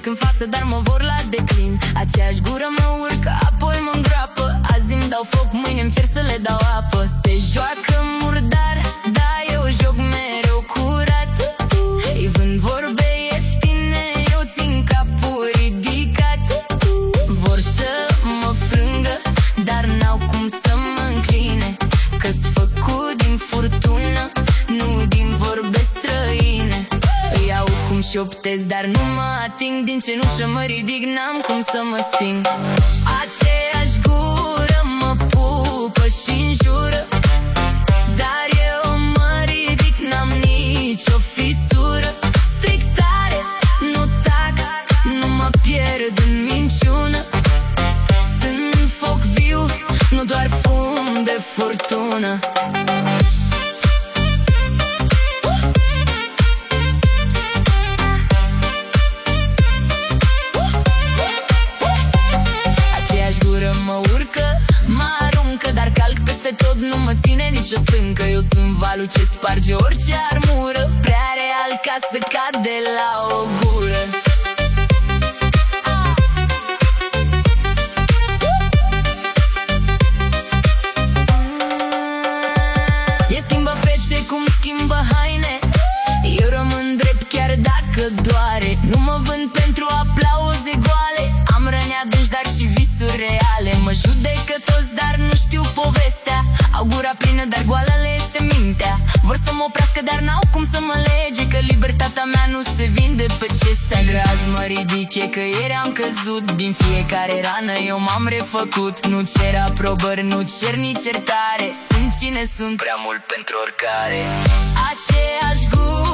în față, dar mă vor la declin. Aceeași gură mă urcă, apoi mă îngroapă. Azi îmi dau foc, mâine îmi cer să le dau apă. Se joacă murdar, da, eu joc mereu curat. Îi vând vorbe ieftine, eu țin capul ridicat. Vor să mă frângă, dar n-au cum să mă încline, că-s făcut din furtună, nu din vorbe străine. Îi aud cum șoptez, dar nu mă ating. Din cenușă mă ridic, n-am cum să mă sting. Aceeași gură mă pupă și înjură, dar eu mă ridic, n-am nicio fisură. Strictare, nu tac, nu mă pierd în minciună. Sunt foc viu, nu doar fum de furtună. Aceeași gură mă urcă, mă aruncă, dar calc peste tot, nu mă ține nicio stâncă. Eu sunt valul ce sparge orice armură, prea real ca să cad de la o gură. Schimbă haine, eu rămân drept chiar dacă doare. Nu mă vând pentru aplauze goale, am răni adânci, dar și visuri reale. Mă judecă toți, dar nu știu povestea. Au gura plină, dar goală le este mintea. Vor să mă oprească, dar n-au cum să mă lege, că libertatea mea nu se vinde pe ce se graz. Mă ridic, e că ieri am căzut, din fiecare rană eu m-am refăcut. Nu cer aprobări, nu cer nici iertare, sunt cine sunt, prea mult pentru oricare. Aceeași gură